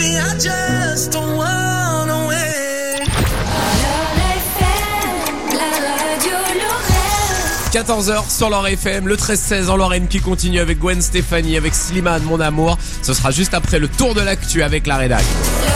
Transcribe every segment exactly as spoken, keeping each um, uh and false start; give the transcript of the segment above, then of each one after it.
Baby, I just don't wanna wait. quatorze heures sur L'Or F M, le treize seize en Lorraine qui continue avec Gwen Stefani, avec Slimane, mon amour. Ce sera juste après le tour de l'actu avec la rédac.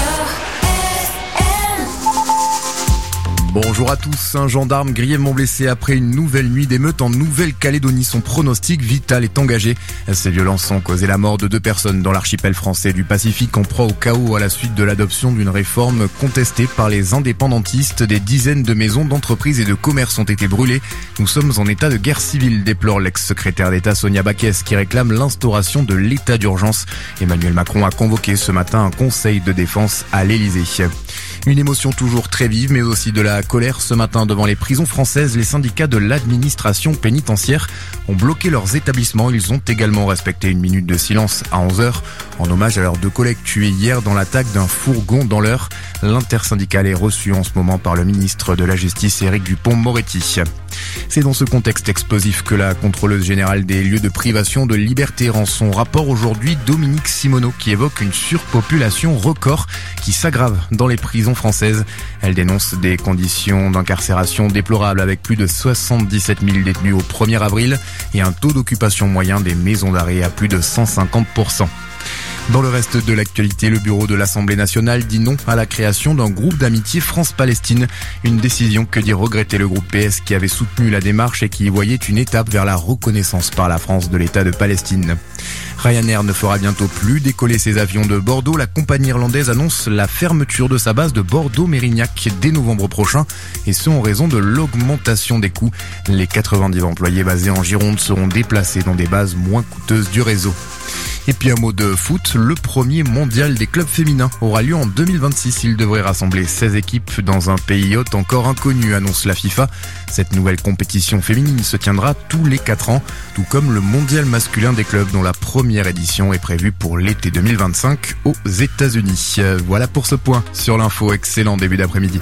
Bonjour à tous. Un gendarme grièvement blessé après une nouvelle nuit d'émeute en Nouvelle-Calédonie. Son pronostic vital est engagé. Ces violences ont causé la mort de deux personnes dans l'archipel français du Pacifique, en proie au chaos à la suite de l'adoption d'une réforme contestée par les indépendantistes. Des dizaines de maisons, d'entreprises et de commerces ont été brûlées. Nous sommes en état de guerre civile, déplore l'ex-secrétaire d'État Sonia Backès, qui réclame l'instauration de l'état d'urgence. Emmanuel Macron a convoqué ce matin un conseil de défense à l'Elysée. Une émotion toujours très vive, mais aussi de la colère ce matin devant les prisons françaises. Les syndicats de l'administration pénitentiaire ont bloqué leurs établissements. Ils ont également respecté une minute de silence à onze heures en hommage à leurs deux collègues tués hier dans l'attaque d'un fourgon dans l'Eure. L'intersyndicale est reçue en ce moment par le ministre de la Justice, Éric Dupond-Moretti. C'est dans ce contexte explosif que la contrôleuse générale des lieux de privation de liberté rend son rapport aujourd'hui. Dominique Simoneau, qui évoque une surpopulation record qui s'aggrave dans les prisons françaises. Elle dénonce des conditions d'incarcération déplorables avec plus de soixante-dix-sept mille détenus au premier avril et un taux d'occupation moyen des maisons d'arrêt à plus de cent cinquante pour cent. Dans le reste de l'actualité, le bureau de l'Assemblée nationale dit non à la création d'un groupe d'amitié France-Palestine. Une décision que dit regretter le groupe P S qui avait soutenu la démarche et qui y voyait une étape vers la reconnaissance par la France de l'État de Palestine. Ryanair ne fera bientôt plus décoller ses avions de Bordeaux. La compagnie irlandaise annonce la fermeture de sa base de Bordeaux-Mérignac dès novembre prochain, et ce en raison de l'augmentation des coûts. Les quatre-vingt-dix employés basés en Gironde seront déplacés dans des bases moins coûteuses du réseau. Et puis un mot de foot, le premier mondial des clubs féminins aura lieu en deux mille vingt-six. Il devrait rassembler seize équipes dans un pays hôte encore inconnu, annonce la FIFA. Cette nouvelle compétition féminine se tiendra tous les quatre ans, tout comme le mondial masculin des clubs dont la première édition est prévue pour l'été deux mille vingt-cinq aux États-Unis. Voilà pour ce point sur l'info. Excellent début d'après-midi.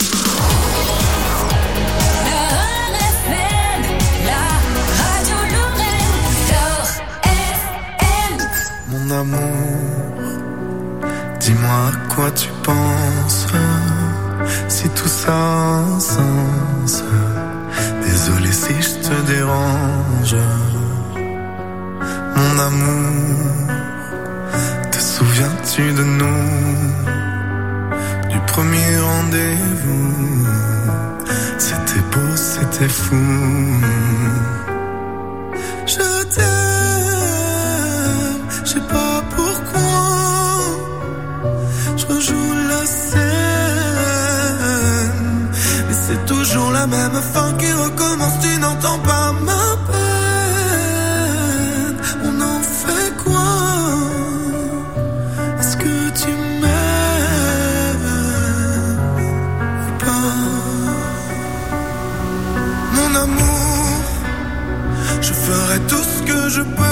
Mon amour, dis-moi à quoi tu penses, si tout ça a un sens. Désolé si je te dérange. Mon amour, te souviens-tu de nous, du premier rendez-vous? C'était beau, c'était fou. Je t'aime, je sais pas pourquoi, je rejoue la scène, mais c'est toujours la même fin qui recommence. Tu n'entends pas ma peine, on en fait quoi? Est-ce que tu m'aimes ou pas? Mon amour, je ferai tout ce que je peux.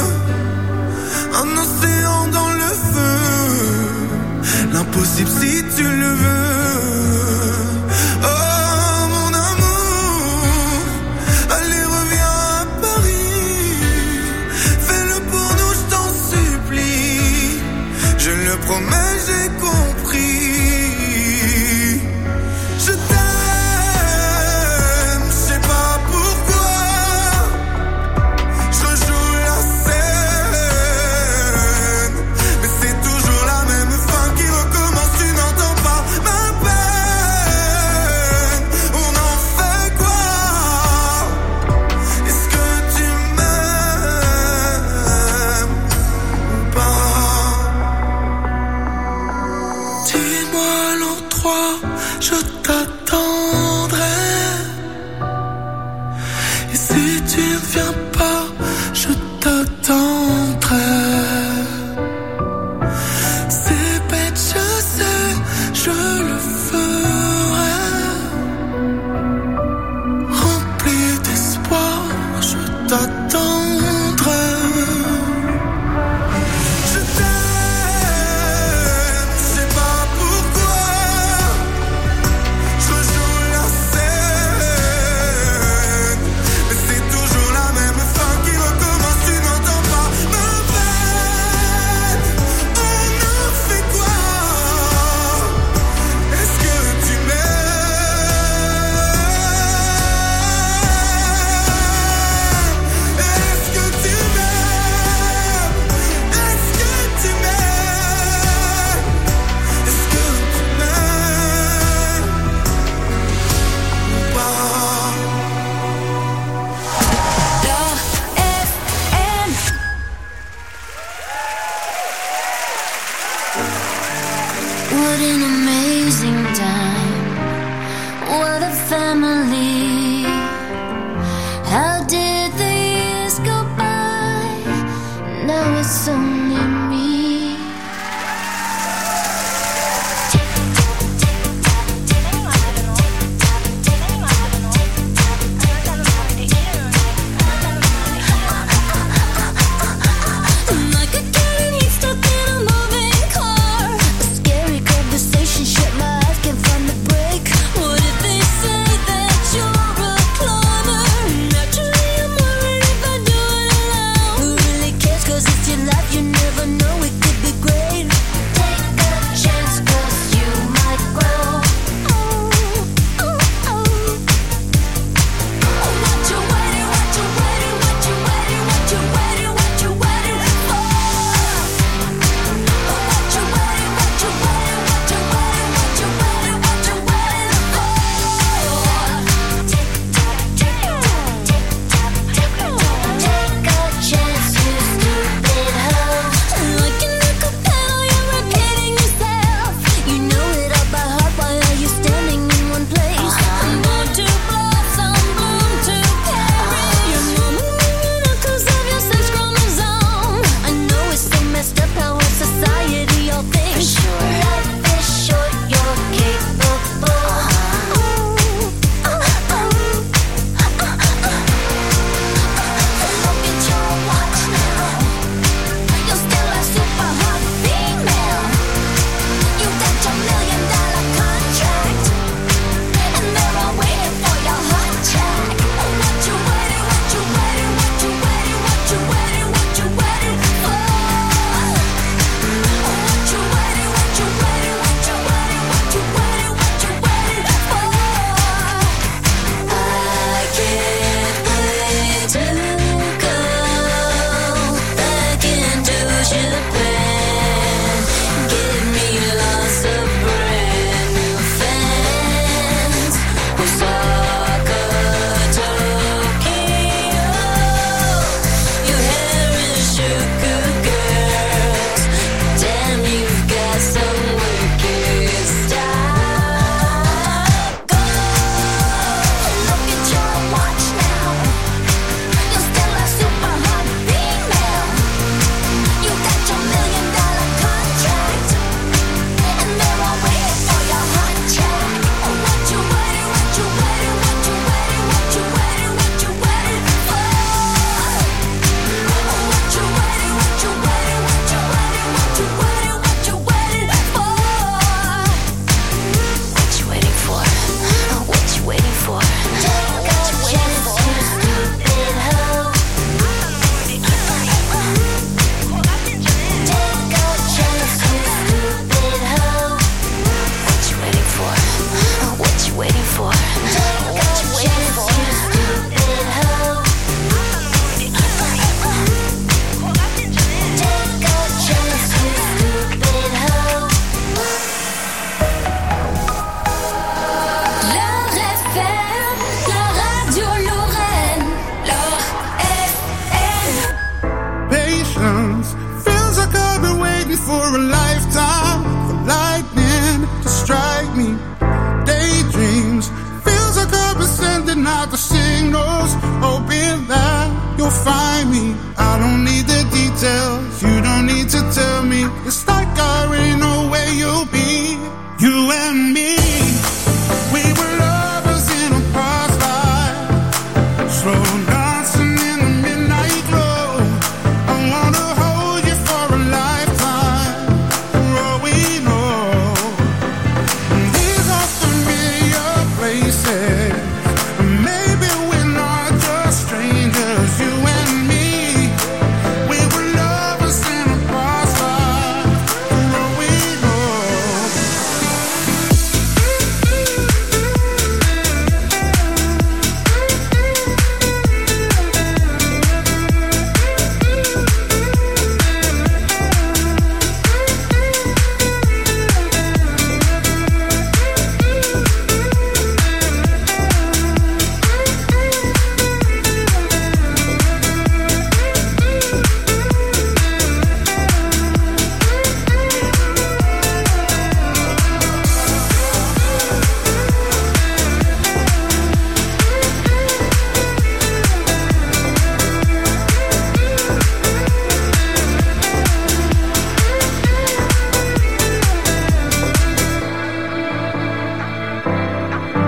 Un océan dans le feu, l'impossible si tu le veux. Oh mon amour, allez reviens à Paris, fais-le pour nous, je t'en supplie. Je le promets, j'ai compris. Je t'aime, je sais pas pourquoi, je rejoue la scène, mais c'est toujours la même fin qui recommence. Tu n'entends pas ma peine, on en fait quoi? Est-ce que tu m'aimes ou pas? Dis-moi l'endroit, je t'attendrai. Et si tu ne viens pas, je t'attendrai. C'est bête, je sais, je le ferai. Rempli d'espoir, je t'attendrai. Je t'aime, je sais pas pourquoi, What an amazing time. What a family. How did the years go by? Now it's only me. Like a cat and he's stuck in a moving car. A scary conversation.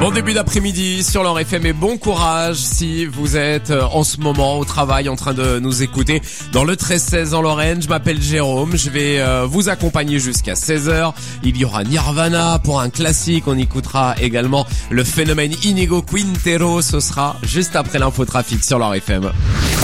Bon début d'après-midi sur leur F M et bon courage si vous êtes en ce moment au travail en train de nous écouter dans le treize seize en Lorraine. Je m'appelle Jérôme, je vais vous accompagner jusqu'à seize heures. Il y aura Nirvana pour un classique, on écoutera également le phénomène Inigo Quintero, ce sera juste après l'infotrafic sur leur F M.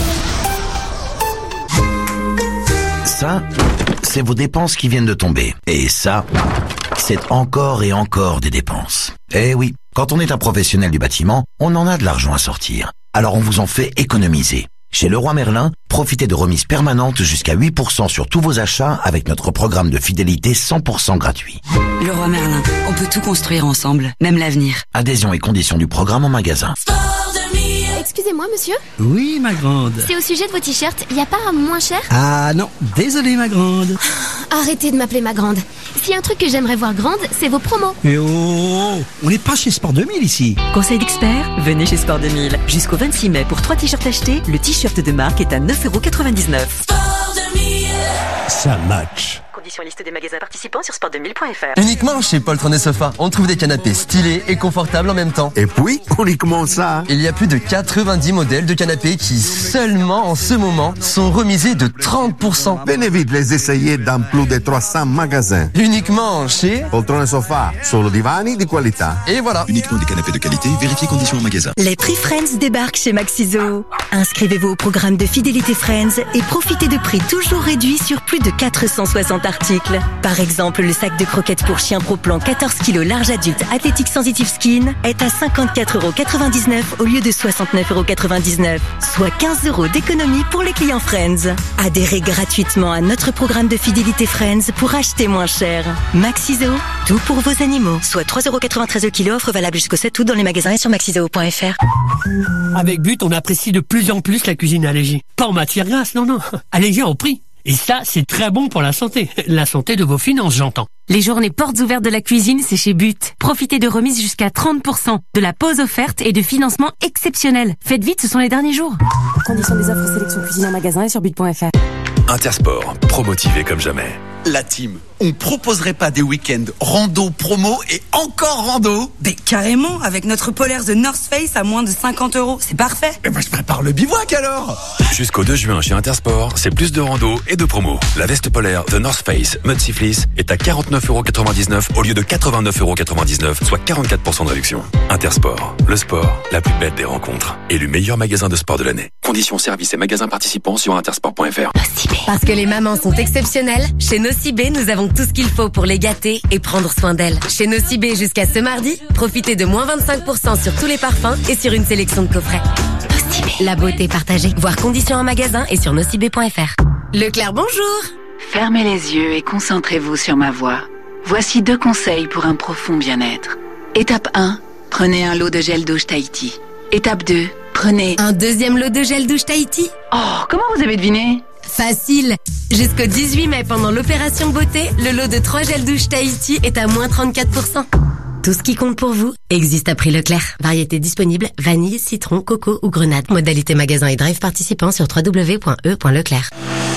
Ça, c'est vos dépenses qui viennent de tomber. Et ça, c'est encore et encore des dépenses. Eh oui, quand on est un professionnel du bâtiment, on en a de l'argent à sortir. Alors on vous en fait économiser. Chez Leroy Merlin, profitez de remises permanentes jusqu'à huit pour cent sur tous vos achats avec notre programme de fidélité cent pour cent gratuit. Leroy Merlin, on peut tout construire ensemble, même l'avenir. Adhésion et conditions du programme en magasin. Excusez-moi, monsieur. Oui, ma grande. C'est au sujet de vos t-shirts, y a pas un moins cher? Ah non, désolé, ma grande. Arrêtez de m'appeler ma grande. S'il y a un truc que j'aimerais voir grande, c'est vos promos. Et oh, on n'est pas chez Sport deux mille ici. Conseil d'expert, venez chez Sport deux mille. Jusqu'au vingt-six mai, pour trois t-shirts achetés, le t-shirt de marque est à neuf euros quatre-vingt-dix-neuf. Sport deux mille. Ça match. Conditions liste des magasins participants sur sport deux mille point f r. Uniquement chez Poltron et Sofa, on trouve des canapés stylés et confortables en même temps. Et puis, uniquement ça. Il y a plus de quatre-vingt-dix modèles de canapés qui, seulement en ce moment, sont remisés de trente pour cent. Venez vite les essayer dans plus de trois cents magasins. Uniquement chez Poltron et Sofa, solo divani di qualità. Et voilà. Uniquement des canapés de qualité, vérifiez conditions en magasin. Les prix Friends débarquent chez Maxiso. Inscrivez-vous au programme de fidélité Friends et profitez de prix toujours réduits sur plus de quatre cent soixante articles. Par exemple, le sac de croquettes pour chien Pro Plan quatorze kilos large adulte Athletic Sensitive Skin est à cinquante-quatre euros quatre-vingt-dix-neuf au lieu de soixante-neuf euros quatre-vingt-dix-neuf, soit quinze euros d'économie pour les clients Friends. Adhérez gratuitement à notre programme de fidélité Friends pour acheter moins cher. Maxiso, tout pour vos animaux. Soit trois euros quatre-vingt-treize le kilo, offre valable jusqu'au sept août dans les magasins et sur maxiso point f r. Avec But, on apprécie de plus en plus la cuisine allégée. Pas en matière grasse, non, non. Allégée en prix. Et ça, c'est très bon pour la santé. La santé de vos finances, j'entends. Les journées portes ouvertes de la cuisine, c'est chez But. Profitez de remises jusqu'à trente pour cent, de la pause offerte et de financement exceptionnel. Faites vite, ce sont les derniers jours. Conditions des offres sélection cuisine en magasin et sur but point f r. Intersport, promotivé comme jamais. La team, on proposerait pas des week-ends rando promo et encore rando? Mais carrément, avec notre polaire The North Face à moins de cinquante euros, c'est parfait. Et moi je prépare le bivouac alors. Jusqu'au deux juin chez Intersport, c'est plus de rando et de promo. La veste polaire The North Face Mudsy Fleece est à quarante-neuf euros quatre-vingt-dix-neuf au lieu de quatre-vingt-neuf euros quatre-vingt-dix-neuf, soit quarante-quatre pour cent de réduction. Intersport, le sport, la plus belle des rencontres. Élu meilleur magasin de sport de l'année. Conditions services et magasins participants sur intersport point f r. Parce que les mamans sont exceptionnelles, chez Nocibé, nous avons tout ce qu'il faut pour les gâter et prendre soin d'elles. Chez Nocibé, jusqu'à ce mardi, profitez de moins vingt-cinq pour cent sur tous les parfums et sur une sélection de coffrets. Nocibé, la beauté partagée. Voir conditions en magasin et sur nocibé point f r. Leclerc, bonjour. Fermez les yeux et concentrez-vous sur ma voix. Voici deux conseils pour un profond bien-être. Étape un, prenez un lot de gel douche Tahiti. Étape deux, prenez... Un deuxième lot de gel douche Tahiti? Oh, comment vous avez deviné? Facile. Jusqu'au dix-huit mai, pendant l'opération beauté, le lot de trois gels douche Tahiti est à moins trente-quatre pour cent. Tout ce qui compte pour vous existe à prix Leclerc. Variété disponible, vanille, citron, coco ou grenade. Modalité magasin et drive participant sur w w w point e point leclerc.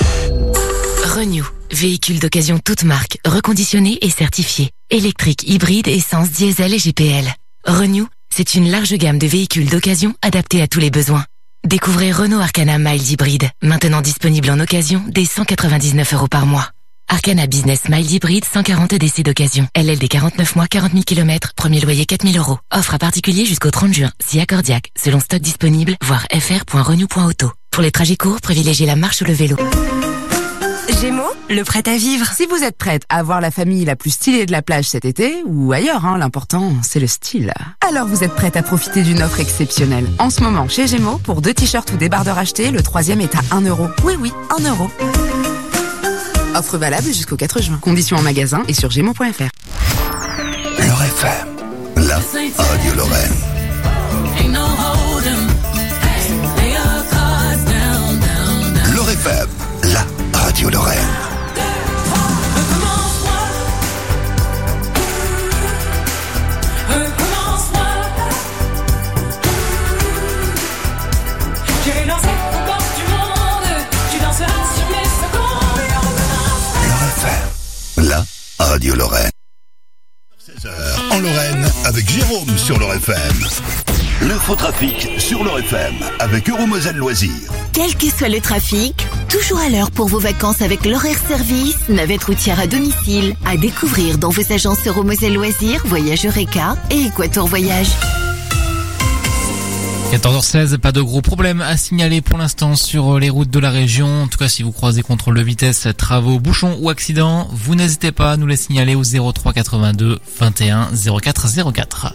Renew. Véhicule d'occasion toute marque, reconditionné et certifié. Électrique, hybride, essence, diesel et G P L. Renew, c'est une large gamme de véhicules d'occasion adaptés à tous les besoins. Découvrez Renault Arcana Mild Hybride, maintenant disponible en occasion dès cent quatre-vingt-dix-neuf euros par mois. Arcana Business Mild Hybride, cent quarante D C d'occasion. L L D quarante-neuf mois, quarante mille kilomètres, premier loyer quatre mille euros. Offre à particulier jusqu'au trente juin, si accordiaque, selon stock disponible, voir f r point renew point auto. Pour les trajets courts, privilégiez la marche ou le vélo. Gémeaux, le prêt à vivre. Si vous êtes prête à avoir la famille la plus stylée de la plage cet été, ou ailleurs, hein, l'important, c'est le style. Alors vous êtes prête à profiter d'une offre exceptionnelle. En ce moment, chez Gémeaux, pour deux t-shirts ou débardeurs achetés, le troisième est à un euro. Oui, oui, un euro. Offre valable jusqu'au quatre juin. Conditions en magasin et sur gémeaux point f r. Leur F M, la radio Lorraine. Leur F M, la radio Lorraine. La radio Lorraine. En Lorraine, avec Jérôme sur L'Or F M. L'infotrafic sur L'Or F M, avec Euromoselle Loisirs. Quel que soit le trafic, toujours à l'heure pour vos vacances avec l'horaire service, navette routière à domicile, à découvrir dans vos agences Euromoselle Loisirs, Voyage Eureka et Équateur Voyage. quatorze heures seize, pas de gros problèmes à signaler pour l'instant sur les routes de la région. En tout cas, si vous croisez contrôle de vitesse, travaux, bouchons ou accidents, vous n'hésitez pas à nous les signaler au zéro trois quatre-vingt-deux vingt et un zéro quatre zéro quatre.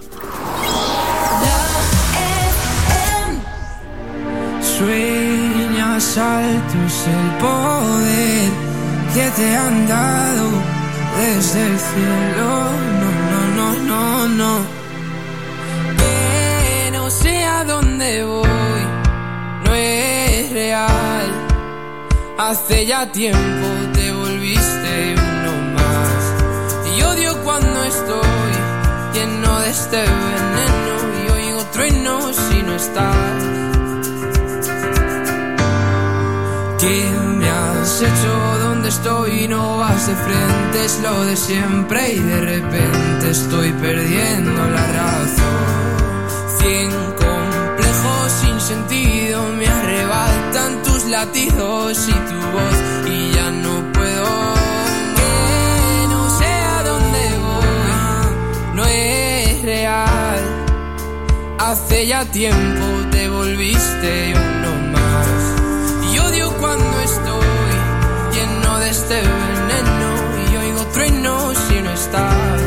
Sueñas altos el poder que te han dado desde el cielo. No, no, no, no, no. Que no sé a dónde voy, no es real. Hace ya tiempo te volviste uno más. Y odio cuando estoy lleno de este veneno y oigo truenos si no estás. ¿Qué me has hecho? ¿Dónde estoy? No vas de frente, es lo de siempre y de repente estoy perdiendo la razón. Cien complejos sin sentido me arrebatan tus latidos y tu voz y ya no puedo. Que no sé a dónde voy, no es real. Hace ya tiempo te volviste uno más. Y odio cuando estoy lleno de este veneno y oigo truenos si no estás.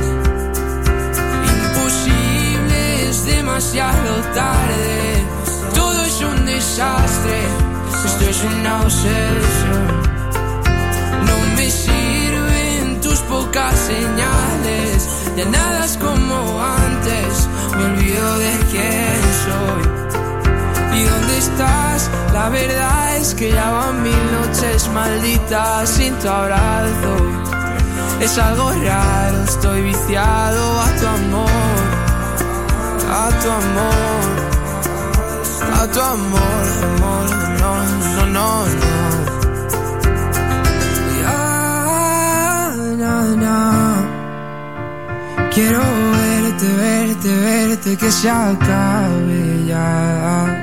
Imposible, es demasiado tarde. Todo es un desastre. Esto es una obsesión. No me sirven tus pocas señales. Ya nada es como antes. Me olvido de quién soy. ¿Y dónde estás? La verdad es que ya van mil noches malditas sin tu abrazo. Es algo raro, estoy viciado a tu amor, a tu amor, a tu amor, amor, no, no, no, no. Ya, no, no. Quiero verte, verte, verte, que se acabe ya.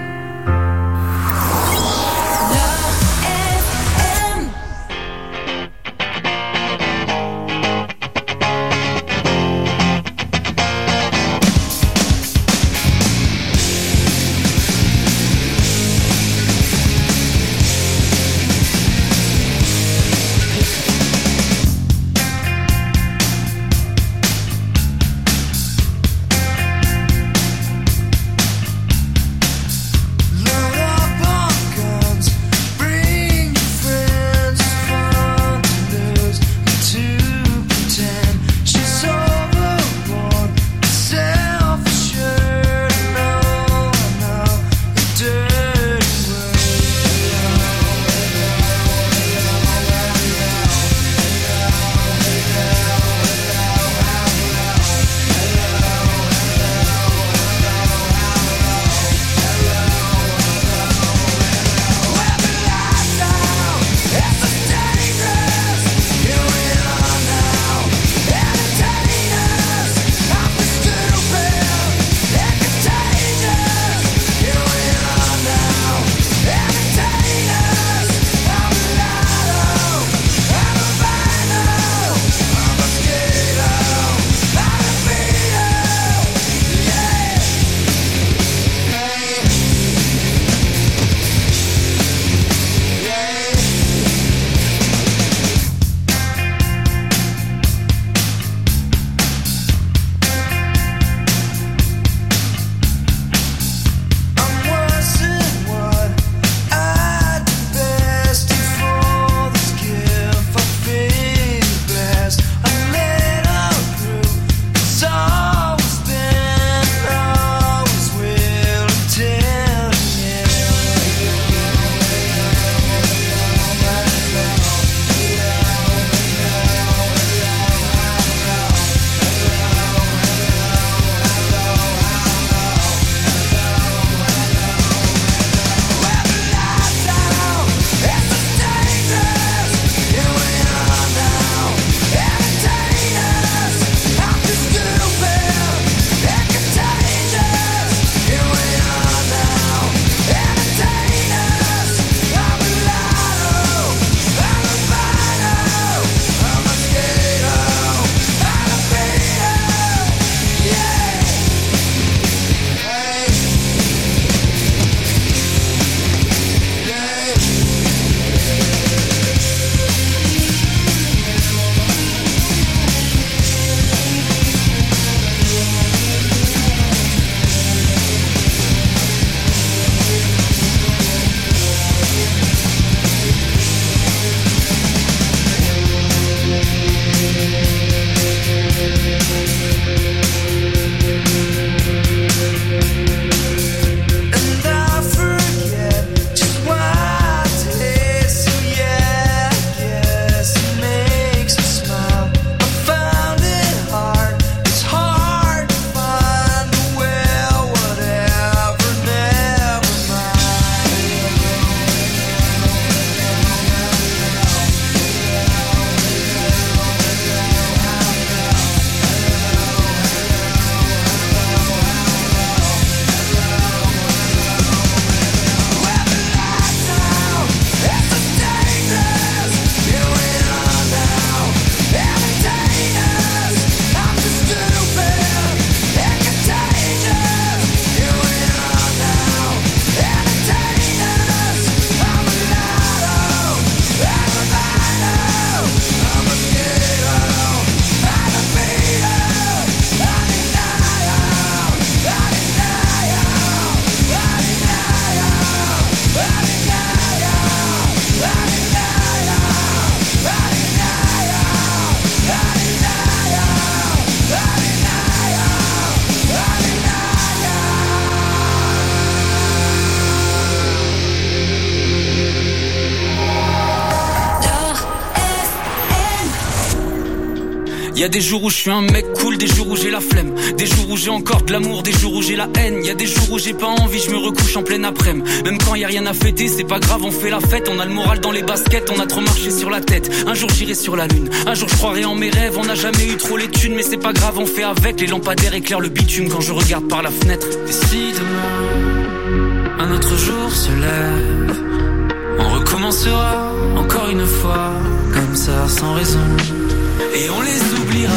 Y a des jours où je suis un mec cool, des jours où j'ai la flemme, des jours où j'ai encore de l'amour, des jours où j'ai la haine. Y a des jours où j'ai pas envie, je me recouche en pleine après-midi. Même quand y a rien à fêter, c'est pas grave, on fait la fête. On a le moral dans les baskets, on a trop marché sur la tête. Un jour j'irai sur la lune, un jour je croirai en mes rêves. On n'a jamais eu trop les thunes, mais c'est pas grave, on fait avec. Les lampadaires éclairent le bitume quand je regarde par la fenêtre. Et si demain, un autre jour se lève, on recommencera encore une fois, comme ça, sans raison. Et on les oubliera,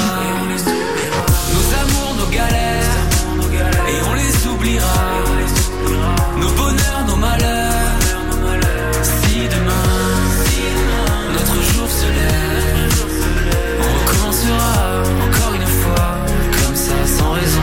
nos amours, nos galères, et on les oubliera, nos bonheurs, nos malheurs. Si demain, notre jour se lève, on recommencera encore une fois, comme ça, sans raison.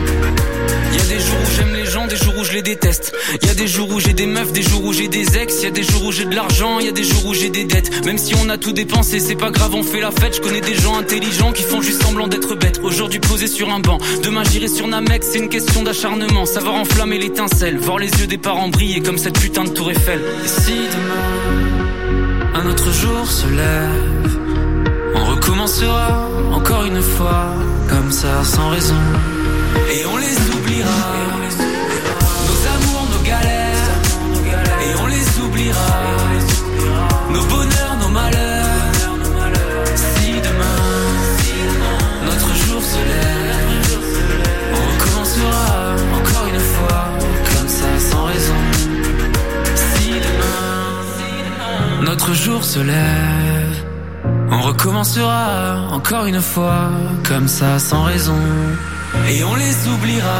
Y a des jours où j'aime les gens, des jours où je les déteste. Y a des jours où j'ai des meufs, des jours où j'ai des ex. Y a des jours où j'ai de l'argent, y a des jours où j'ai des dettes. Même si on a tout dépensé, c'est pas grave, on fait la fête. Je connais des gens intelligents qui font juste semblant d'être bêtes. Aujourd'hui posé sur un banc, demain j'irai sur Namek. C'est une question d'acharnement, savoir enflammer l'étincelle, voir les yeux des parents briller comme cette putain de tour Eiffel. Et si demain, un autre jour se lève, on recommencera encore une fois, comme ça, sans raison. Et on les oubliera, nos amours, nos galères, et on les oubliera, nos bonheurs, nos malheurs. Si demain, notre jour se lève, on recommencera encore une fois, comme ça, sans raison. Si demain, notre jour se lève, on recommencera encore une fois, comme ça, sans raison. Et on les oubliera,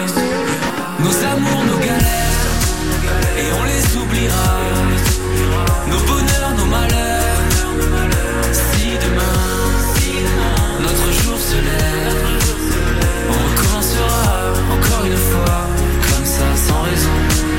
nos amours, nos galères, et on les oubliera, nos bonheurs, nos malheurs. Si demain, notre jour se lève, on recommencera encore une fois, comme ça, sans raison.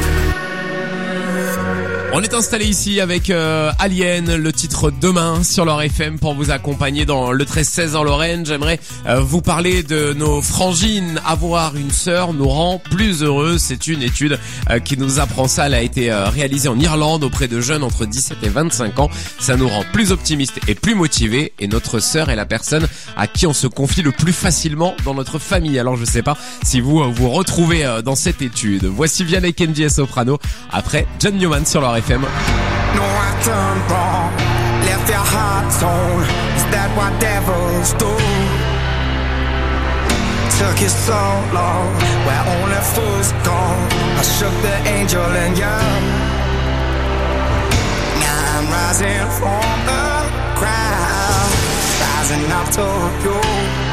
On est installé ici avec euh, Alien, le titre Demain sur leur F M pour vous accompagner dans le treize seize en Lorraine. J'aimerais euh, vous parler de nos frangines. Avoir une sœur nous rend plus heureux. C'est une étude euh, qui nous apprend ça. Elle a été euh, réalisée en Irlande auprès de jeunes entre dix-sept et vingt-cinq ans. Ça nous rend plus optimistes et plus motivés. Et notre sœur est la personne à qui on se confie le plus facilement dans notre famille. Alors je sais pas si vous euh, vous retrouvez euh, dans cette étude. Voici Vianney, Kenji et Soprano après John Newman sur leur F M. No, I turned wrong, left your heart torn. Is that what devils do? Took you so long, where only fools go. I shook the angel in you. Now I'm rising from the ground, rising up to you.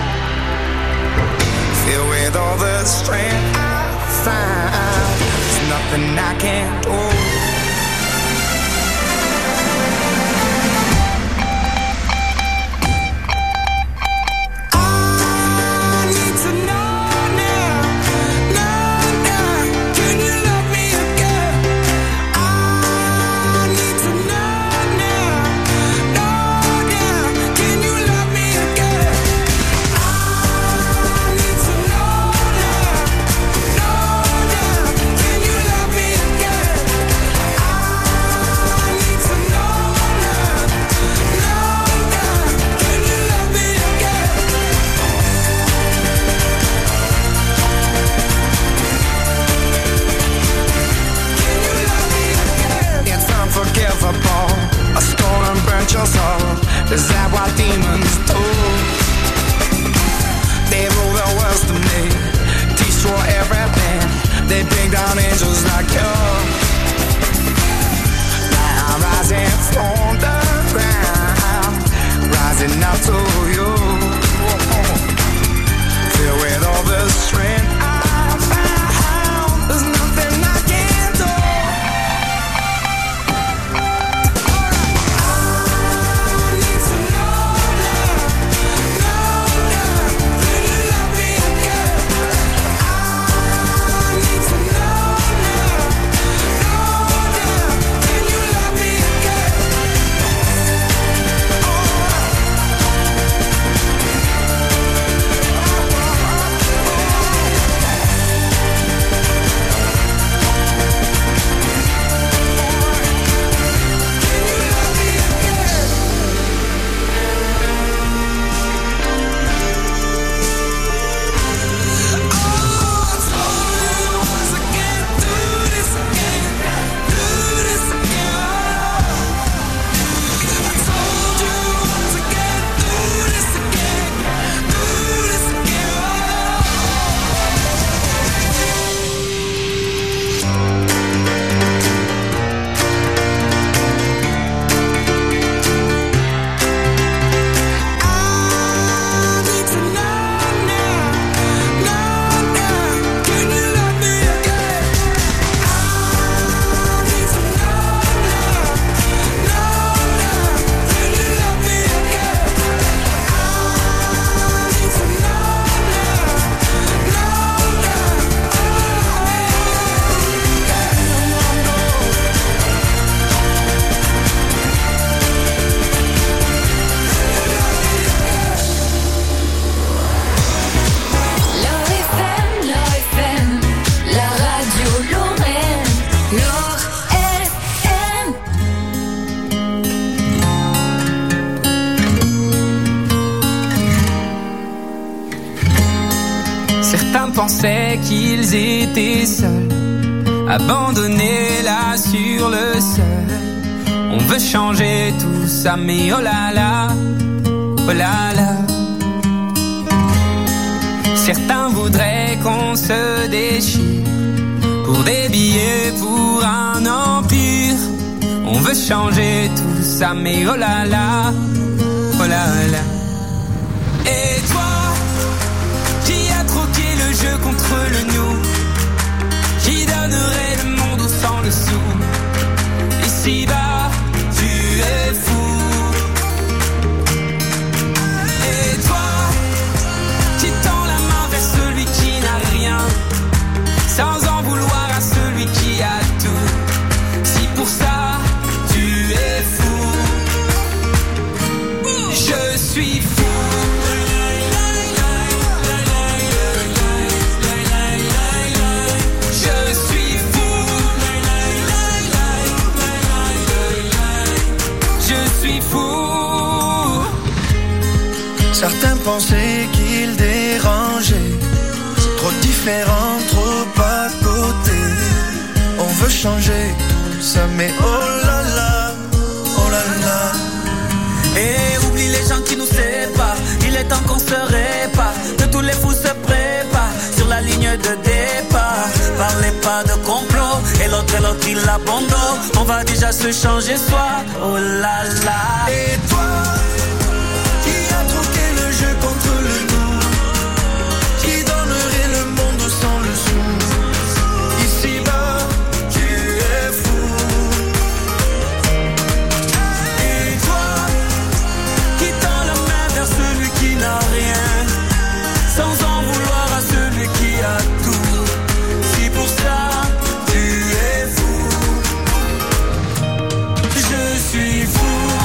Filled with all the strength I found, there's nothing I can't do. I stole and burnt your soul. Is that what demons do? They rule the world to me, destroy everything. They bring down angels like you. Now I'm rising from the ground, rising up to you. Filled with all the strength I found, there's nothing I can't do. pensaient qu'ils étaient seuls, abandonnés là sur le sol. On veut changer tout ça, mais oh là là, oh là là. Certains voudraient qu'on se déchire pour des billets, pour un empire. On veut changer tout ça, mais oh là là, oh là là. Et toi, qui a troqué le jeu contre le nous, qui donnerait le monde au sang le sou. Ici-bas, tu es fou. Et toi, qui tend la main vers celui qui n'a rien, sans en vouloir à celui qui a tout. Si pour ça, tu es fou, je suis fou. Certains pensaient qu'ils dérangeaient, trop différents, trop à côté. On veut changer tout ça, mais oh là là, oh là là. Et oublie les gens qui nous séparent, il est temps qu'on se répare, que tous les fous se préparent sur la ligne de départ. Parlez pas de complot, et l'autre et l'autre il abandonne. On va déjà se changer soi, oh là là. Et toi, contre le nous, qui donnerait le monde sans le sou. Ici-bas, tu es fou. Et toi, qui tend la main vers celui qui n'a rien, sans en vouloir à celui qui a tout. Si pour ça, tu es fou, je suis fou.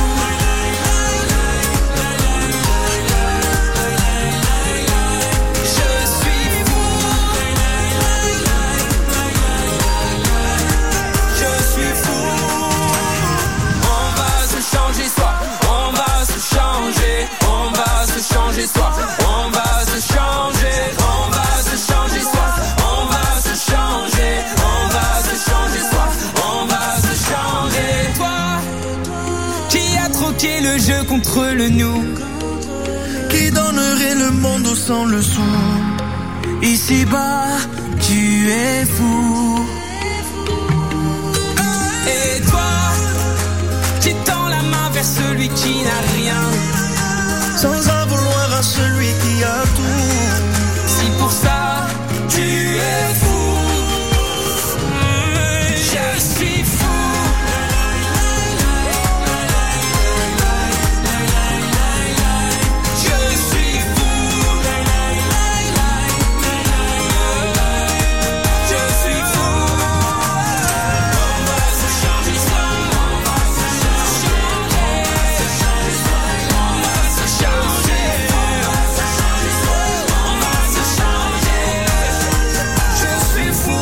Changer soi, on va se changer, on va se changer soi, on va se changer, on va se changer soi, on va se changer. Toi, qui a troqué le jeu contre le nous, qui donnerait le monde sans le sou. Ici-bas, tu es fou. Et toi, qui tend la main vers celui qui n'a rien, sans en vouloir à celui qui a tout. Si pour ça, tu es fou, je suis fou. Je suis fou. Je suis fou. On va se changer soi, on va se changer, se changer soi, on va se changer, on va se changer soi, on va se changer. Je suis fou.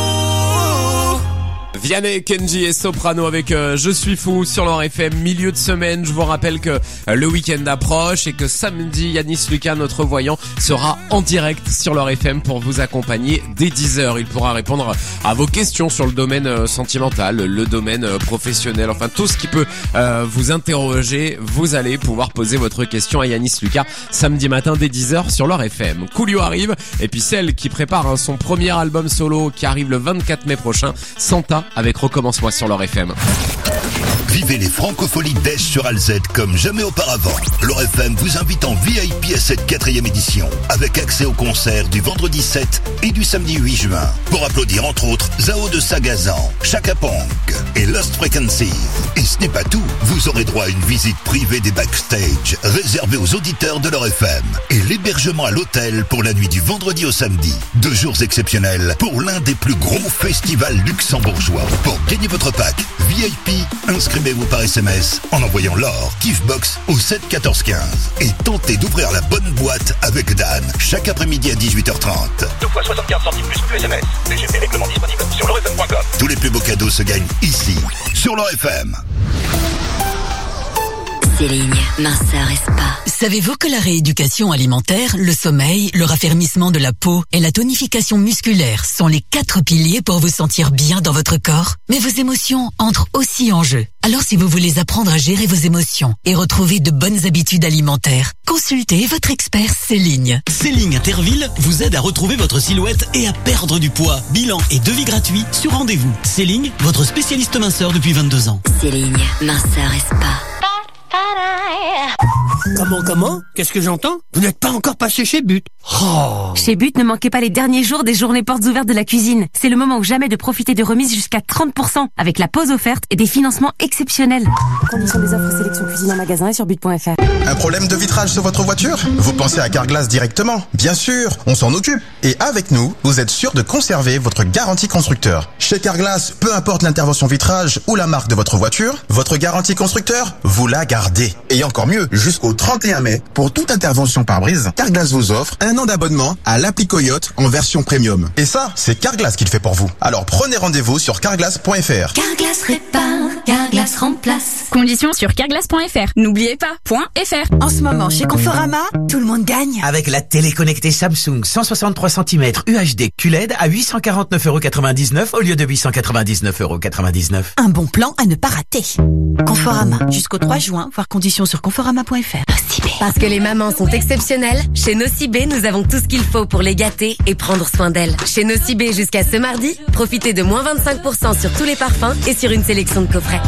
Vianney, Kenji et Soprano avec euh, Je suis fou sur leur F M, milieu de semaine. Je vous rappelle que euh, le week-end approche et que samedi, Yanis Lucas, notre voyant, sera en direct sur leur F M pour vous accompagner dès dix heures. Il pourra répondre à vos questions sur le domaine euh, sentimental, le domaine euh, professionnel, enfin tout ce qui peut euh, vous interroger. Vous allez pouvoir poser votre question à Yanis Lucas samedi matin dès dix heures sur leur F M. Coolio arrive et puis celle qui prépare hein, son premier album solo qui arrive le vingt-quatre mai prochain, Santa avec Recommence-moi sur leur F M. Vivez les francopholies d'Esch sur Alzette comme jamais auparavant. L'Or F M vous invite en V I P à cette quatrième édition, avec accès au concert du vendredi sept et du samedi huit juin. Pour applaudir entre autres Zao de Sagazan, Chaka Ponk et Lost Frequency. Et ce n'est pas tout, vous aurez droit à une visite privée des backstage, réservée aux auditeurs de l'Or F M. Et l'hébergement à l'hôtel pour la nuit du vendredi au samedi. Deux jours exceptionnels pour l'un des plus gros festivals luxembourgeois. Pour gagner votre pack V I P, inscrivez-vous par S M S en envoyant l'or Kiffbox au sept quatorze quinze et tentez d'ouvrir la bonne boîte avec Dan chaque après-midi à dix-huit heures trente. deux fois soixante-quinze centimes plus plus S M S. T G P règlement disponible sur l'or F M point com. Tous les plus beaux cadeaux se gagnent ici, sur l'Or F M. Céline, minceur et spa. Savez-vous que la rééducation alimentaire, le sommeil, le raffermissement de la peau et la tonification musculaire sont les quatre piliers pour vous sentir bien dans votre corps? Mais vos émotions entrent aussi en jeu. Alors si vous voulez apprendre à gérer vos émotions et retrouver de bonnes habitudes alimentaires, consultez votre expert Céline. Céline Interville vous aide à retrouver votre silhouette et à perdre du poids. Bilan et devis gratuit sur rendez-vous. Céline, votre spécialiste minceur depuis vingt-deux ans. Céline, minceur et spa. Comment, comment? Qu'est-ce que j'entends? Vous n'êtes pas encore passé chez But. Oh. Chez But, ne manquez pas les derniers jours des journées portes ouvertes de la cuisine. C'est le moment ou jamais de profiter de remises jusqu'à trente pour cent avec la pause offerte et des financements exceptionnels. Conditions des offres sélection cuisine en magasin et sur but point f r. Un problème de vitrage sur votre voiture? Vous pensez à Carglass directement? Bien sûr, on s'en occupe. Et avec nous, vous êtes sûr de conserver votre garantie constructeur. Chez Carglass, peu importe l'intervention vitrage ou la marque de votre voiture, votre garantie constructeur, vous la gardez. Et encore mieux, jusqu'au trente et un mai, pour toute intervention pare-brise, Carglass vous offre un an d'abonnement à l'appli Coyote en version premium. Et ça, c'est Carglass qui le fait pour vous. Alors prenez rendez-vous sur carglass point f r. Carglass répare, Carglass remplace. Conditions sur carglass point f r. N'oubliez pas, .fr. En ce moment, chez Conforama, tout le monde gagne. Avec la télé connectée Samsung cent soixante-trois centimètres U H D Q L E D à huit cent quarante-neuf euros quatre-vingt-dix-neuf au lieu de huit cent quatre-vingt-dix-neuf euros quatre-vingt-dix-neuf. Un bon plan à ne pas rater. Conforama, jusqu'au trois juin, voir conditions sur conforama point f r. Parce que les mamans sont exceptionnelles, chez Nocibé, nous avons tout ce qu'il faut pour les gâter et prendre soin d'elles. Chez Nocibé, jusqu'à ce mardi, profitez de moins vingt-cinq pour cent sur tous les parfums et sur une sélection de coffrets.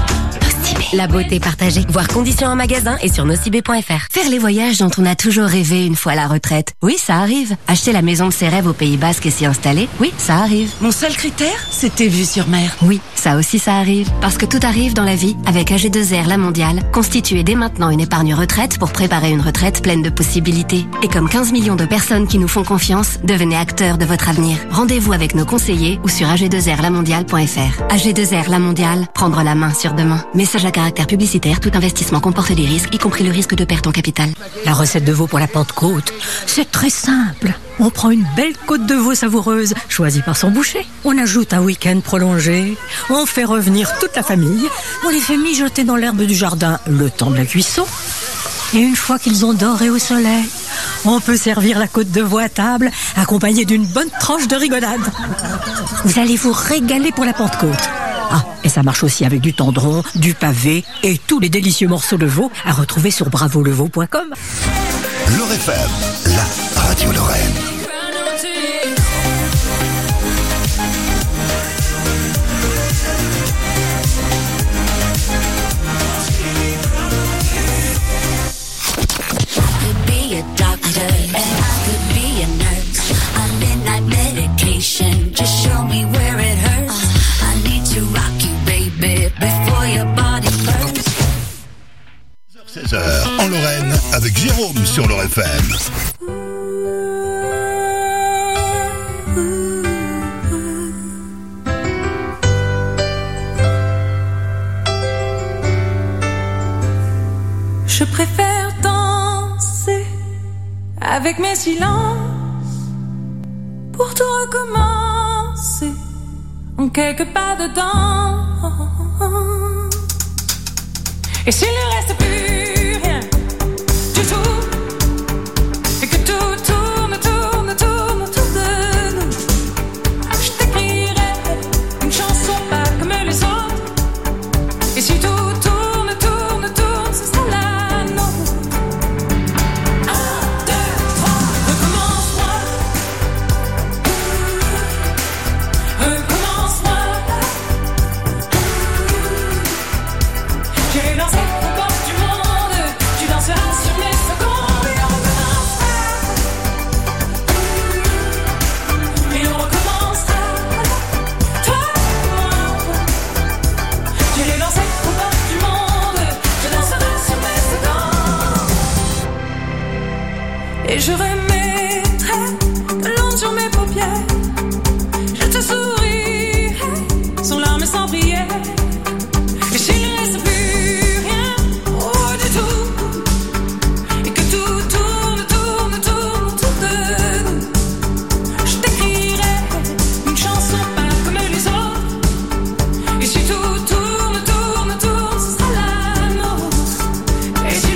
La beauté partagée. Voir conditions en magasin et sur nocibé point f r. Faire les voyages dont on a toujours rêvé une fois à la retraite. Oui, ça arrive. Acheter la maison de ses rêves au Pays Basque et s'y installer. Oui, ça arrive. Mon seul critère, c'était vue sur mer. Oui, ça aussi ça arrive. Parce que tout arrive dans la vie avec A G deux R La Mondiale. Constituez dès maintenant une épargne retraite pour préparer une retraite pleine de possibilités. Et comme quinze millions de personnes qui nous font confiance, devenez acteurs de votre avenir. Rendez-vous avec nos conseillers ou sur a g deux r la mondiale point f r. A G deux R La Mondiale, prendre la main sur demain. Message à caractère publicitaire, tout investissement comporte des risques, y compris le risque de perte en capital. La recette de veau pour la Pentecôte, c'est très simple. On prend une belle côte de veau savoureuse, choisie par son boucher. On ajoute un week-end prolongé. On fait revenir toute la famille. On les fait mijoter dans l'herbe du jardin le temps de la cuisson. Et une fois qu'ils ont doré au soleil, on peut servir la côte de veau à table, accompagnée d'une bonne tranche de rigolade. Vous allez vous régaler pour la Pentecôte. Ah, et ça marche aussi avec du tendron, du pavé et tous les délicieux morceaux de veau à retrouver sur bravo le veau point com. L'Or F M, la radio Lorraine. Just show me where it hurts. I need to rock you, baby, before your body burns. seize heures en Lorraine avec Jérôme sur l'Or F M. Je préfère danser avec mes silences pour tout recommencer en quelque pas dedans. Et s'il ne reste plus rien du tout, et que tout tourne, tourne, tourne autour de nous, je t'écrirai une chanson pas comme les autres. Et si tout tourne, tourne, tourne, ce sera la nôtre. Un, deux, trois, recommence-moi. Recommence-moi. J'ai lancé au bord du monde, tu danseras sur mes secondes et on recommencera. Et on recommencera. Toi et moi. J'ai lancé au bord du monde, je danserai sur mes secondes. Et je remettrai de l'ombre sur mes paupières. Je te sourirai sans larmes et sans prière. Et s'il ne reste plus rien, oh du tout, et que tout tourne, tourne, tourne autour de nous, je t'écrirai une chanson pas comme les autres. Et si tout tourne, tourne, tourne, ce sera la nôtre. Et si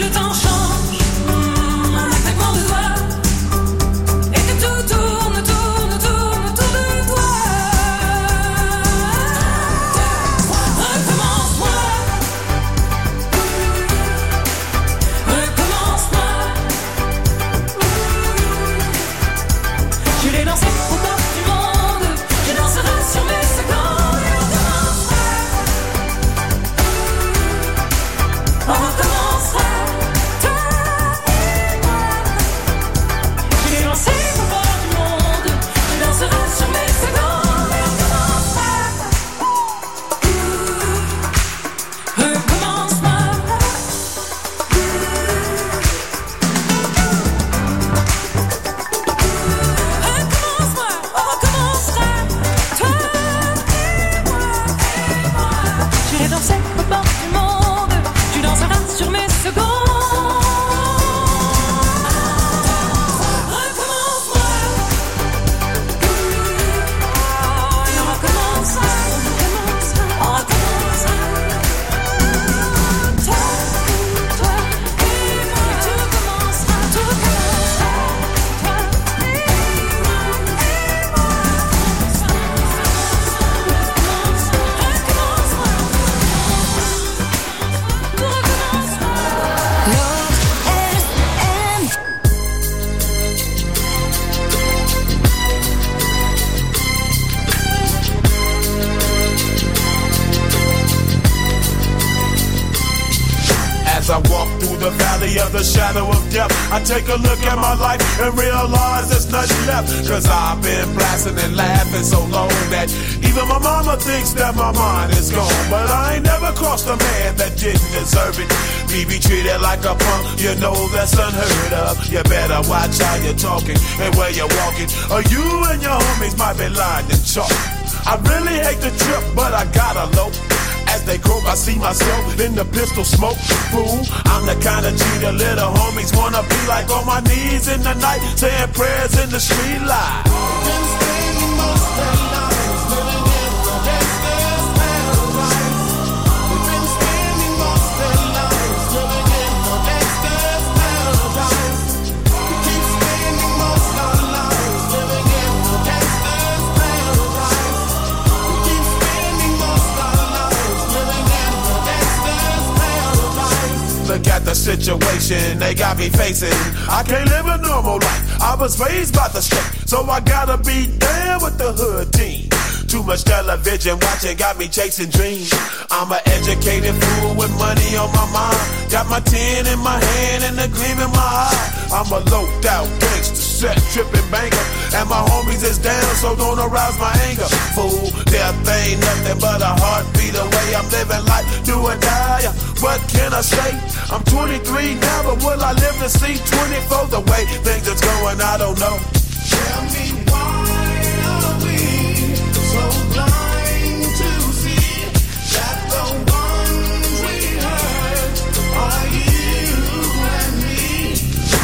fear the shadow of death. I take a look at my life and realize there's nothing left. Cause I've been blasting and laughing so long that even my mama thinks that my mind is gone. But I ain't never crossed a man that didn't deserve it. Me be treated like a punk, you know that's unheard of. You better watch how you're talking and where you're walking, or you and your homies might be lying in chalk. I really hate the trip, but I gotta low. As they croak, I see myself in the pistol smoke. Fool, I'm the kind of G the little homies wanna be like, on my knees in the night, saying prayers in the street light. Been spending most of their lives living in the gangster's paradise. We've been spending most of their lives living in the gangster's paradise. We keep spending most of our lives living in the gangster's paradise. We keep spending most of our lives living in the gangster's paradise. Look at the situation they got me facing. I can't live a normal life. I was raised by the state, so I gotta be down with the hood team. Too much television watching got me chasing dreams. I'm an educated fool with money on my mind. Got my tin in my hand and a gleam in my eye. I'm a loped out gangster, set tripping banker, and my homies is down, so don't arouse my anger. Fool, death ain't nothing but a heartbeat away. I'm living life, do or die. What can I say? I'm twenty-three now, but will I live to see twenty-four? The way things is going, I don't know. Tell me why are we so blind to see that the ones we hurt are you and me?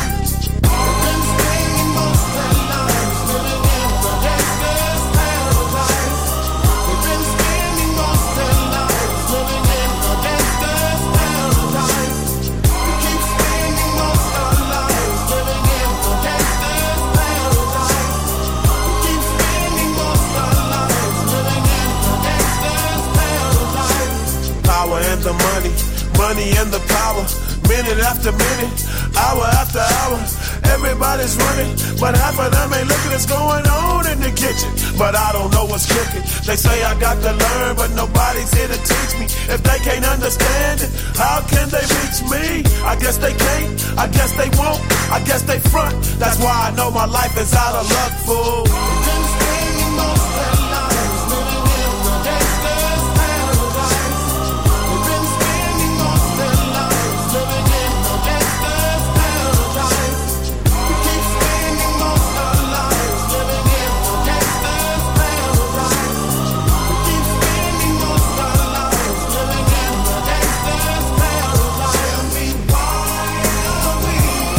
We've been spending most of our lives living in the gangster's paradise. We've been spending most of our lives living in the gangster's paradise. We keep spending most of our lives living in the gangster's paradise. We keep spending most of our lives living in the gangster's paradise. Power and the money, money and the power. Minute after minute, hour after hour, everybody's running, but half of them ain't looking what's going on in the kitchen. But I don't know what's cooking. They say I got to learn, but nobody's here to teach me. If they can't understand it, how can they reach me? I guess they can't, I guess they won't, I guess they front. That's why I know my life is out of luck, fool. We've been spending most of our lives living in the gangster's paradise. We've been spending most of our lives living in the gangster's paradise. We keep spending most of our lives living in the gangster's paradise. We keep spending most of our lives living in the gangster's paradise. Tell me why are we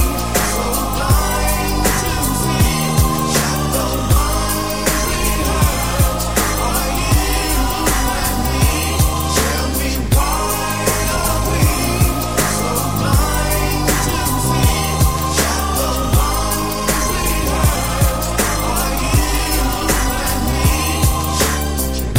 so blind to see that the ones we hurt are you and me? Tell me why are we so blind to see that the ones we hurt are you and me?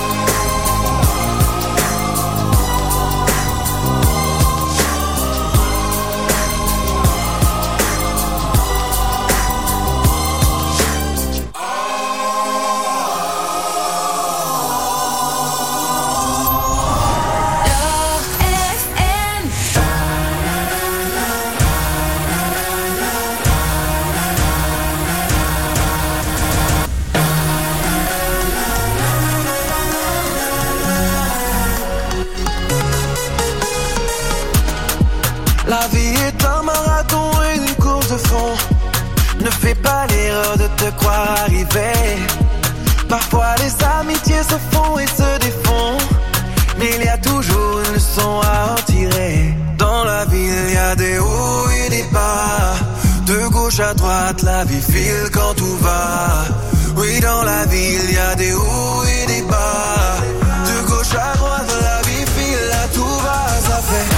La vie est un marathon et une course de fond. Ne fais pas l'erreur de te croire arrivé. Parfois les amitiés se font et se défont, mais il y a toujours une leçon à en tirer. Dans la vie il y a des hauts et des bas. De gauche à droite la vie file quand tout va. Oui, dans la vie il y a des hauts et des bas. De gauche à droite la vie file, là tout va, ça fait.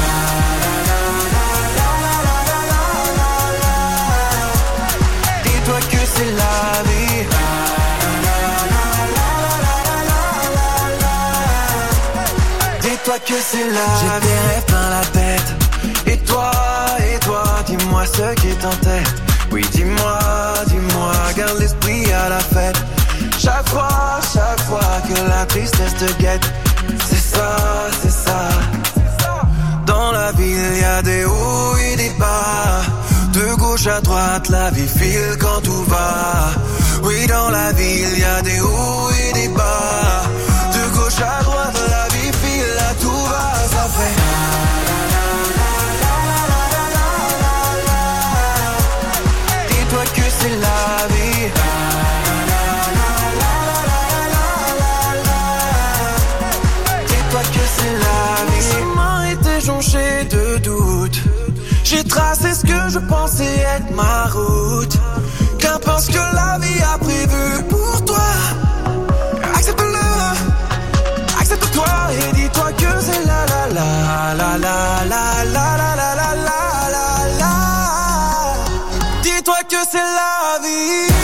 Dis-toi que c'est la vie. Dis-toi que c'est la vie. J'ai des rêves plein la tête. Et toi, et toi, dis-moi ce qui est en tête. Oui, dis-moi, dis-moi, garde l'esprit à la fête. Chaque fois, chaque fois que la tristesse te guette. C'est ça, c'est ça. Dans la vie, il y a des hauts et des bas. gauche à droite, la vie file quand tout va. Oui, dans la ville, il y a des hauts et des bas. De gauche à droite, la vie file, là tout va, ça fait. Dis-toi que c'est la vie. Dis-toi que c'est la vie. Ce chemin était jonché de doutes. J'ai tracé ce que je pensais être ma route. Qu'importe ce que la vie a prévu pour toi. Accepte-le, accepte-toi et dis-toi que c'est la la la la la la la la la la la la. Dis-toi que c'est la vie.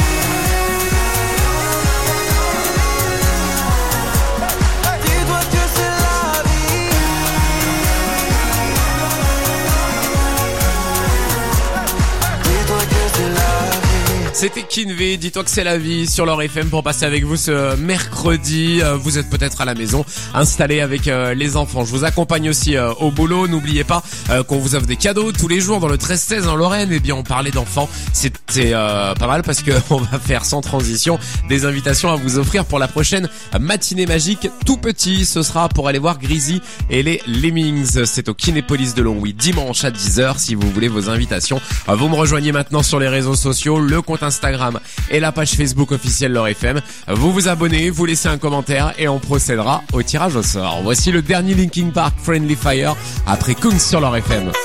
C'était Kinvey, dis-toi que c'est la vie sur leur F M pour passer avec vous ce mercredi. Vous êtes peut-être à la maison, installé avec les enfants. Je vous accompagne aussi au boulot. N'oubliez pas qu'on vous offre des cadeaux tous les jours dans le treize seize en Lorraine. Eh bien, on parlait d'enfants. C'était euh, pas mal parce que on va faire sans transition des invitations à vous offrir pour la prochaine matinée magique. Tout petit, ce sera pour aller voir Grisi et les Lemmings. C'est au Kinépolis de Longwy dimanche à dix heures. Si vous voulez vos invitations, vous me rejoignez maintenant sur les réseaux sociaux, le compte Instagram et la page Facebook officielle Leur F M. Vous vous abonnez, vous laissez un commentaire et on procédera au tirage au sort. Voici le dernier Linkin Park, Friendly Fire, après Kungs sur Leur F M.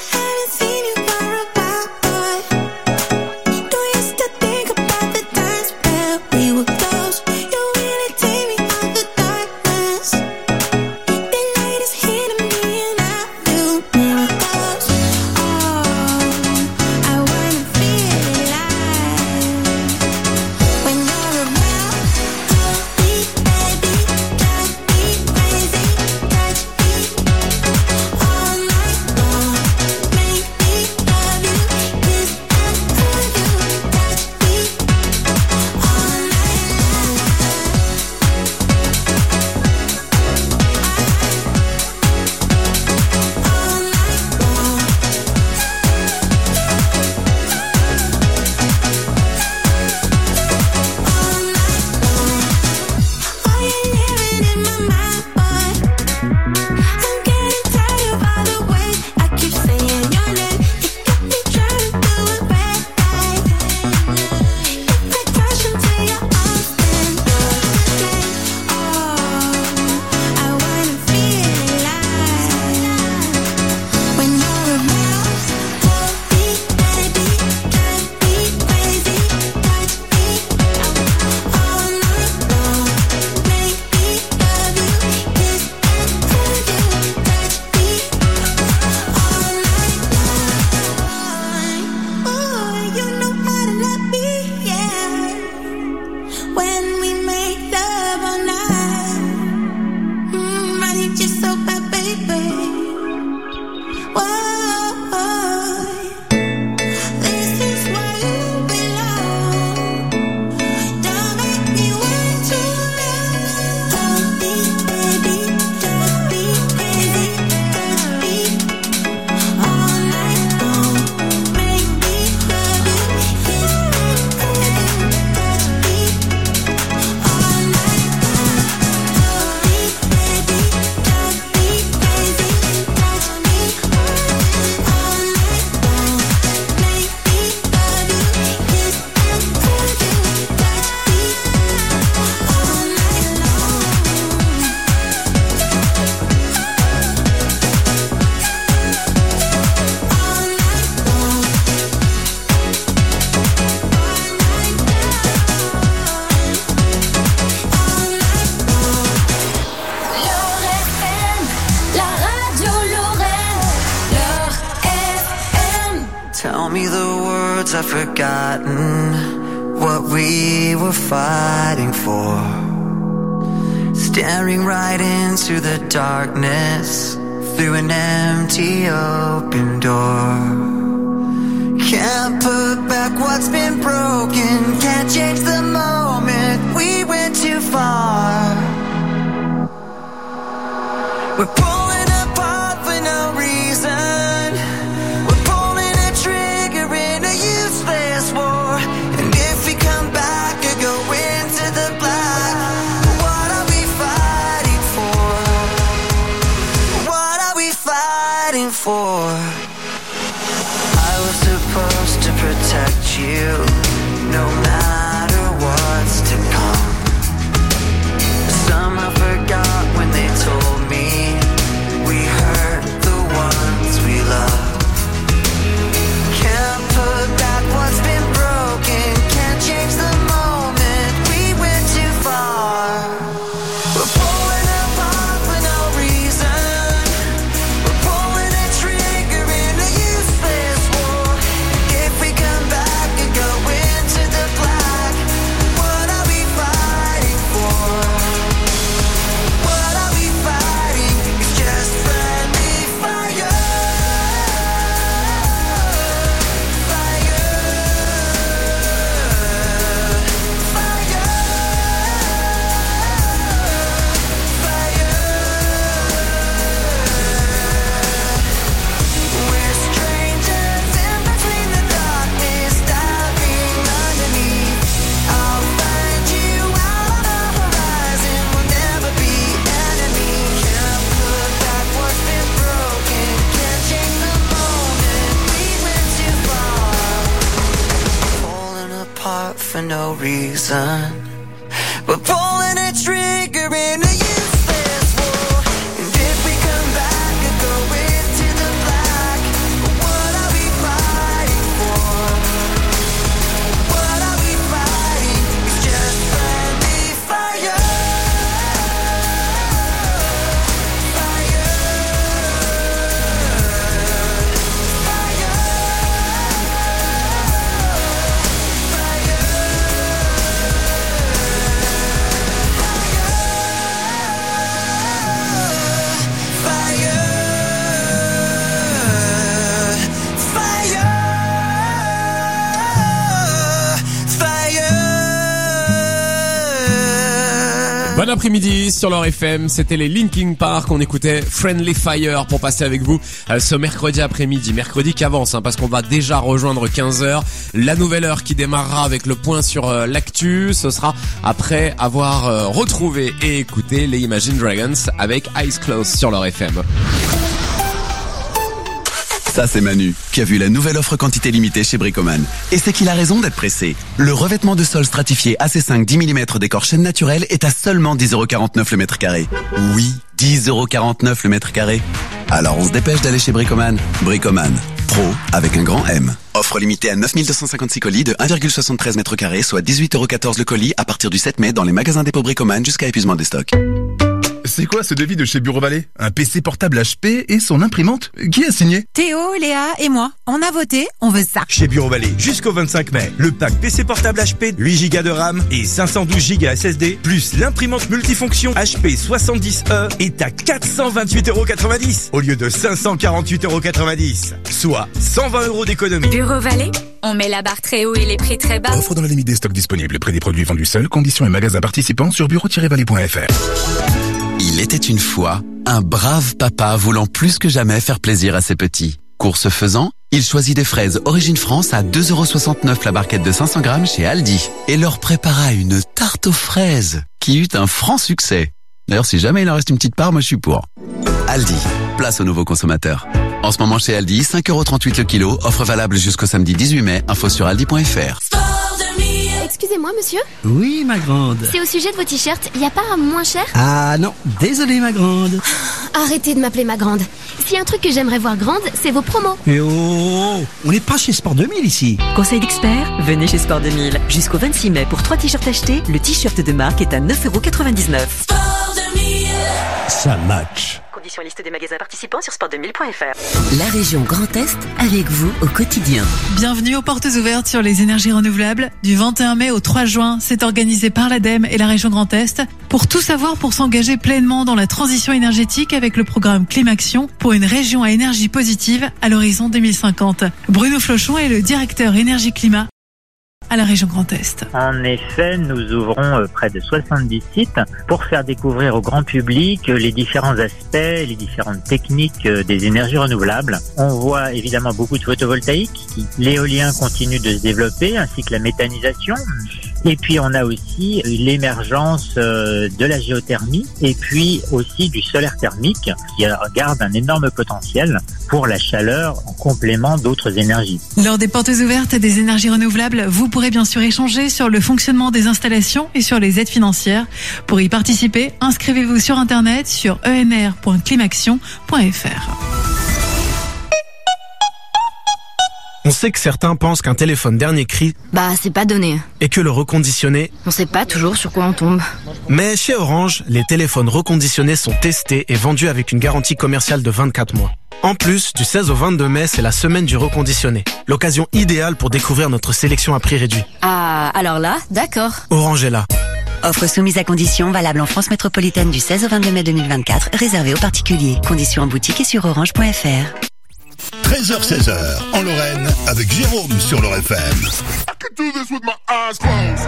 I've forgotten what we were fighting for. Staring right into the darkness through an empty open door. Can't put back what's been broken. Can't change the moment. We went too far. We're pulling apart for no reason. We're pulling a trigger in a apart for no reason. We're pulling a trigger in a useless war. And if we come back and go into the black, what are we fighting for? What are we fighting? It's just friendly fire. Bon après-midi sur leur F M, c'était les Linkin Park, on écoutait Friendly Fire pour passer avec vous euh, ce mercredi après-midi, mercredi qui avance hein, parce qu'on va déjà rejoindre quinze heures, la nouvelle heure qui démarrera avec le point sur euh, l'actu, ce sera après avoir euh, retrouvé et écouté les Imagine Dragons avec Eyes Closed sur leur F M. Ça c'est Manu, qui a vu la nouvelle offre quantité limitée chez Bricoman. Et c'est qu'il a raison d'être pressé. Le revêtement de sol stratifié A C cinq dix millimètres décor chêne naturel est à seulement dix euros quarante-neuf le mètre carré. Oui, dix euros quarante-neuf le mètre carré. Alors on se dépêche d'aller chez Bricoman. Bricoman, pro avec un grand M. Offre limitée à neuf mille deux cent cinquante-six colis de un virgule soixante-treize mètres carrés, soit dix-huit euros quatorze le colis à partir du sept mai dans les magasins dépôt Bricoman jusqu'à épuisement des stocks. C'est quoi ce devis de chez Bureau Vallée? Un P C portable H P et son imprimante? Qui a signé? Théo, Léa et moi. On a voté, on veut ça. Chez Bureau Vallée, jusqu'au vingt-cinq mai, le pack P C portable H P, huit gigas de RAM et cinq cent douze gigas S S D, plus l'imprimante multifonction H P soixante-dix E est à quatre cent vingt-huit euros quatre-vingt-dix au lieu de cinq cent quarante-huit euros quatre-vingt-dix. Soit cent vingt euros d'économie. Bureau Vallée, on met la barre très haut et les prix très bas. Offre dans la limite des stocks disponibles. Prix des produits vendus seuls. Conditions et magasins participants sur bureau tiret vallée point f r. Il était une fois un brave papa voulant plus que jamais faire plaisir à ses petits. Course faisant, il choisit des fraises Origine France à deux euros soixante-neuf la barquette de cinq cents grammes chez Aldi et leur prépara une tarte aux fraises qui eut un franc succès. D'ailleurs, si jamais il en reste une petite part, moi je suis pour. Aldi, place aux nouveaux consommateurs. En ce moment chez Aldi, cinq euros trente-huit le kilo, offre valable jusqu'au samedi dix-huit mai, info sur aldi point f r. Excusez-moi, monsieur. Oui, ma grande. C'est au sujet de vos t-shirts. Il n'y a pas un moins cher? Ah non, désolé, ma grande. Arrêtez de m'appeler ma grande. S'il y a un truc que j'aimerais voir grande, c'est vos promos. Et oh, on n'est pas chez Sport deux mille ici. Conseil d'expert, venez chez Sport deux mille. Jusqu'au vingt-six mai, pour trois t-shirts achetés, le t-shirt de marque est à neuf euros quatre-vingt-dix-neuf. Sport deux mille. Ça match. Conditions liste des magasins participants sur sport deux mille point f r. La région Grand Est avec vous au quotidien. Bienvenue aux portes ouvertes sur les énergies renouvelables. Du vingt et un mai au trois juin, c'est organisé par l'ADEME et la région Grand Est. Pour tout savoir, pour s'engager pleinement dans la transition énergétique avec le programme Climaction pour une région à énergie positive à l'horizon deux mille cinquante. Bruno Flochon est le directeur énergie-climat à la région Grand Est. En effet, nous ouvrons près de soixante-dix sites pour faire découvrir au grand public les différents aspects, les différentes techniques des énergies renouvelables. On voit évidemment beaucoup de photovoltaïque, l'éolien continue de se développer, ainsi que la méthanisation. Et puis on a aussi l'émergence de la géothermie et puis aussi du solaire thermique qui garde un énorme potentiel pour la chaleur en complément d'autres énergies. Lors des portes ouvertes des énergies renouvelables, vous pourrez bien sûr échanger sur le fonctionnement des installations et sur les aides financières. Pour y participer, inscrivez-vous sur internet sur e n r point climaction point f r. On sait que certains pensent qu'un téléphone dernier cri, Bah, c'est pas donné. et que le reconditionné. On sait pas toujours sur quoi on tombe. Mais chez Orange, les téléphones reconditionnés sont testés et vendus avec une garantie commerciale de vingt-quatre mois. En plus, du seize au vingt-deux mai, c'est la semaine du reconditionné. L'occasion idéale pour découvrir notre sélection à prix réduit. Ah, alors là, d'accord. Orange est là. Offre soumise à conditions, valable en France métropolitaine du seize au vingt-deux mai deux mille vingt-quatre, réservée aux particuliers. Conditions en boutique et sur orange point f r. treize heures seize heures en Lorraine avec Jérôme sur leur F M. I could do this with my eyes closed.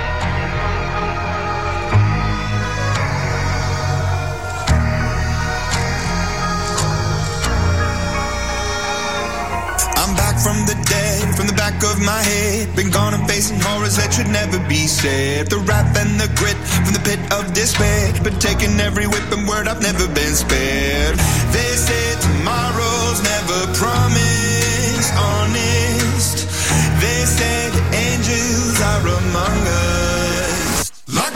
I'm back from the dead, from the back of my head. Been gone and facing horrors that should never be said. The wrath and the grit from the pit of despair. Been taking every whip and word, I've never been spared. They say tomorrow's never promised, honest. They said angels are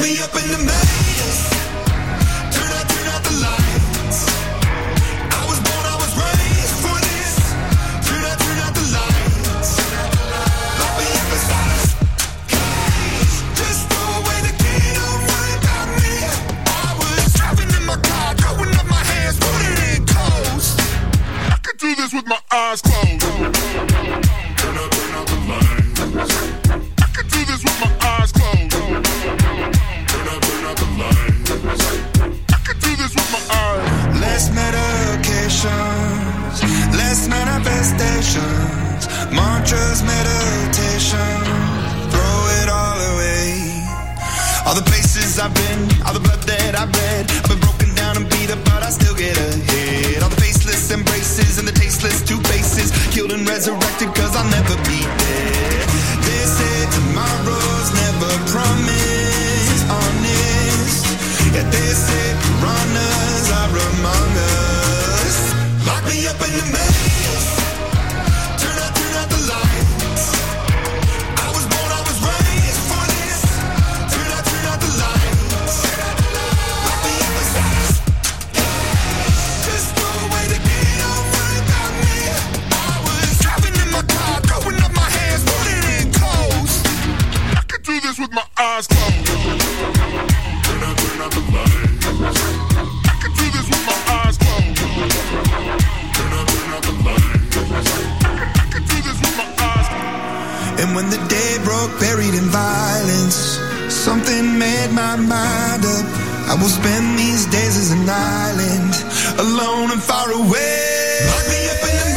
me up in the maze. Turn out, turn out the lights. I was born, I was raised for this. Turn out, turn out the lights. Lock me up inside a cage. Just throw away the key, don't worry about me. I was driving in my car, throwing up my hands, putting in coast. I could do this with my eyes closed. Turn out, turn out the lights. I could do this with my eyes closed. Turn out, turn out the lights. I could do this with my eyes. Less medications, less manifestations, mantras, meditation, throw it all away. All the places I've been, all the blood that I've bled, I've been broken down and beat up, but I still get ahead. All the faceless embraces and the tasteless two faces, killed and resurrected cause I'll never be dead. They say tomorrow's never promised, honest. Yeah, they say piranhas are among us. Lock me up in the maze. Turn out, turn out the lights. I was born, I was raised for this. Turn out, turn out the lights. Lock me up inside a cage. Just throw away the key, don't worry about me. I was driving in my car, throwing up my hands, putting in coast. I could do this with my eyes closed. Turn out, turn out the lights. I could do this with my eyes closed. Turn out, turn out the lights. I could do this with my eyes closed. And when the day broke, buried in violence, something made my mind up. I will spend these days as an island, alone and far away. Lock me up in the